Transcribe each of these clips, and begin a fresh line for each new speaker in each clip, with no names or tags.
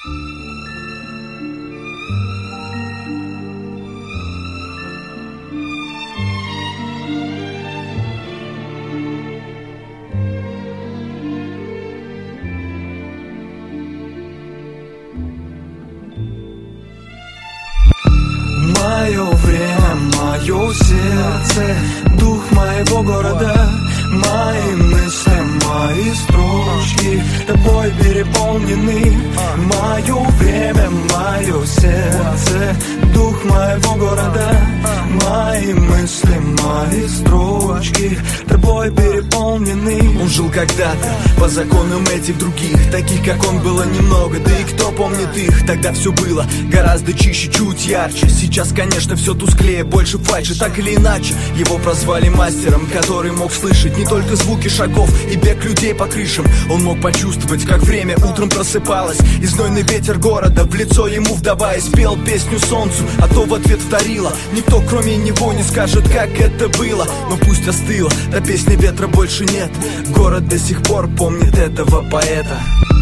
Мое время, мое сердце, дух моего города, мои мысли, мои строчки тобой переполнены. Мое время, мое сердце, дух моего города, мои мысли, мои строчки тобой переполнены.
Он жил когда-то по законам этих других, таких как он было немного, да и кто помнит их. Тогда все было гораздо чище, чуть ярче. Сейчас, конечно, все тусклее, больше фальши. Так или иначе, его прозвали мастером, который мог слышать не только звуки шагов и бег людей по крышам. Он мог почувствовать, как время утром просыпалось, и знойный ветер города в лицо ему вдаваясь пел песню солнцу, а то в ответ вторила. Никто кроме него не скажет, как это было, но пусть остыло, да песни ветра больше нет. Город до сих пор помнит этого поэта.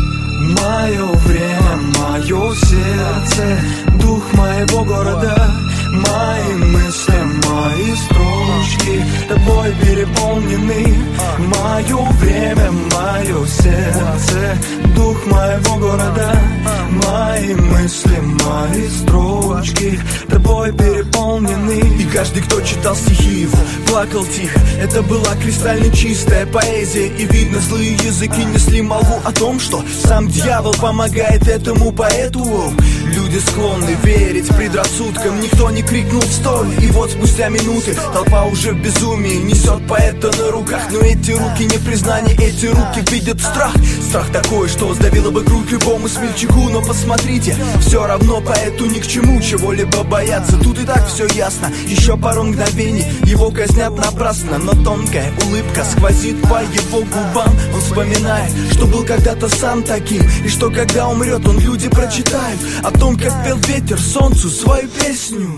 Мое время, мое сердце, дух моего города, мои мысли, мои строчки тобой переполнены. Мое время, мое сердце, дух моего города, мои мысли, мои строчки тобой переполнены.
И каждый, кто читал стихи его, плакал тихо. Это была кристально чистая поэзия, и видно, злые языки несли молву о том, что сам дьявол помогает этому поэту. Люди склонны верить предрассудкам, никто не крикнул «стой!». И вот спустя минуты толпа уже в безумии несет поэта на руках. Но эти руки не признание, эти руки видят страх. Страх такой, что сдавило бы грудь любому смельчаку. Но посмотрите, все равно поэту ни к чему чего-либо бояться. Тут и так все ясно, еще пару мгновений его казнят напрасно. Но тонкая улыбка сквозит по его губам. Он вспоминает, что был когда-то сам таким, и что когда умрет, он люди прочитают о том, как пел ветер солнцу свою песню.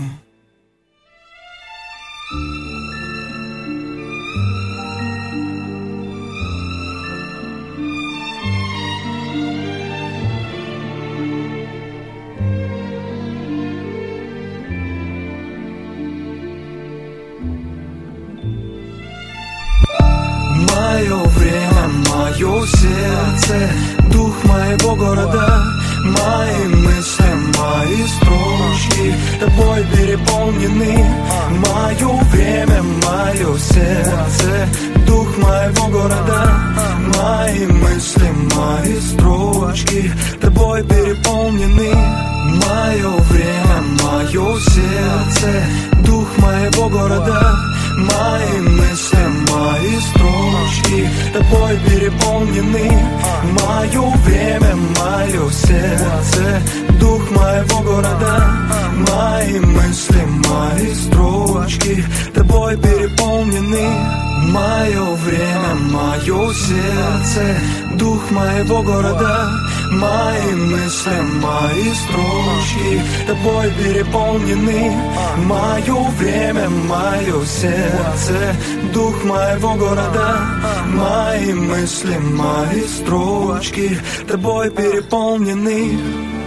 Мое время, мое сердце, дух моего города, мои мысли, мои строчки тобой переполнены. Мое время, мое сердце, дух моего города, мои мысли, мои строчки тобой переполнены. Мое время, мое сердце, дух моего города, мои мысли, мои строчки тобой переполнены. Мое время, мое сердце, дух моего города, мои мысли, мои строчки тобой переполнены. Мое время, мое сердце, дух моего города, мои мысли, мои строчки тобой переполнены. Мое время, мое сердце, дух моего города, мои мысли, мои строчки тобой переполнены.